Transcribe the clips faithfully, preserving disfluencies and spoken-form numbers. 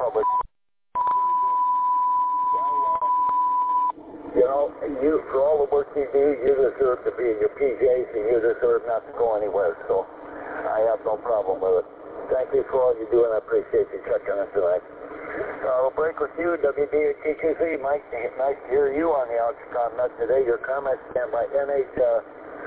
public. You know, you, for all the work you do, you deserve to be in your P Js and you deserve not to go anywhere, so I have no problem with it. Thank you for all you do, and I appreciate you checking in tonight. Uh, we'll break with you, W B A T Q Z. Mike, nice to hear you on the Oxyconn Net today. Your comments stand by N H uh,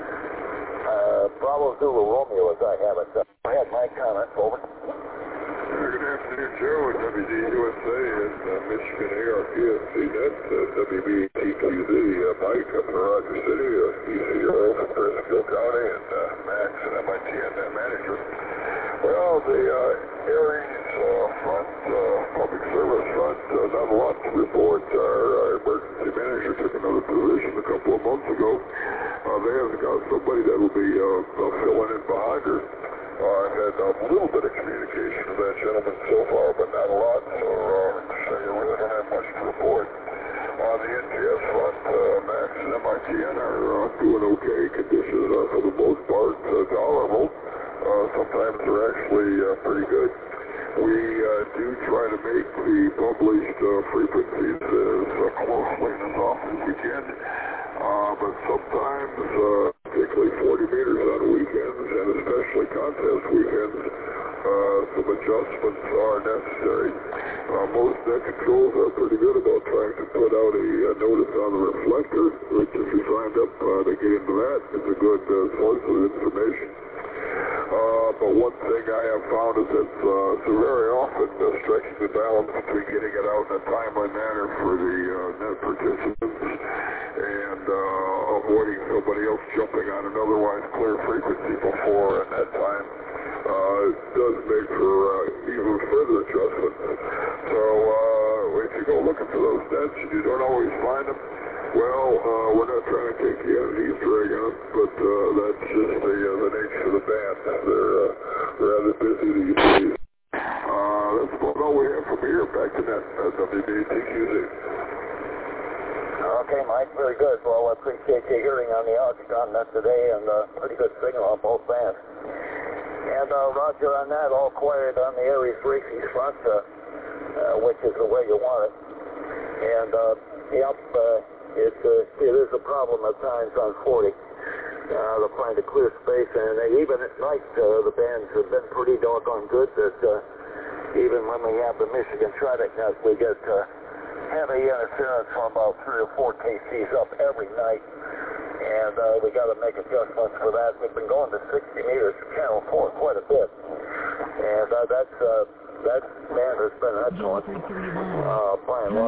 uh, Bravo Zulu Romeo as I have it. Uh, go ahead, Mike, comment, over. Good afternoon, Joe, at W D U S A and uh, Michigan A R P S C Net, uh, W B A T Q Z, uh, Mike up in Rogers City, uh, E C R O from Briscoe County, and uh, Max and M I T N Net Manager. Well, the uh, Aries uh, front, uh, public service front, uh, not a lot to report. Our, our emergency manager took another position a couple of months ago. Uh, they haven't got somebody that will be uh, uh, filling in behind her. Uh, I've had a little bit of communication with that gentleman so far, but not a lot, so, uh, so you really don't have much to report. On the N T S front, uh, Max and M I T N are uh, doing okay. Conditions are, for the most part, uh, tolerable. Uh, sometimes they're actually uh, pretty good. We uh, do try to make the published uh, frequencies as uh, closely and as often as we can, uh, but sometimes, uh, particularly forty meters on weekends, and especially contest weekends, uh, some adjustments are necessary. Uh, most net controls are pretty good about trying to put out a, a notice on the reflector, which if you signed up uh, to get into that, is a good uh, source of information. Uh, but one thing I have found is that uh, so very often uh, stretching the balance between getting it out in a timely manner for the uh, net participants and uh, avoiding somebody else jumping on an otherwise clear frequency before at that time uh, does make for uh, even further adjustments. So uh, if you go looking for those nets and you don't always find them, well, uh, we're not trying to take you on an Easter egg on them, but uh, that's just the, uh, the nature of the band. They're uh, rather busy these days. Uh, that's about all we have from here. Back to that uh, W B A T Q Z. Okay, Mike, very good. Well, I appreciate you hearing on the Oxyconn Net today, and uh, pretty good signal on both bands. And uh, Roger on that, all quiet on the Aries Races front, uh, uh, which is the way you want it. And, uh, yep, uh, It, uh, it is a problem at times on forty uh, to find a clear space, and even at night uh, the bands have been pretty doggone good that uh, even when we have the Michigan Trident Net, we get uh, heavy interference from about three or four K Cs up every night, and uh, we got to make adjustments for that. We've been going to sixty meters for Channel four quite a bit, and uh, that's uh, that band has been excellent uh, by and large.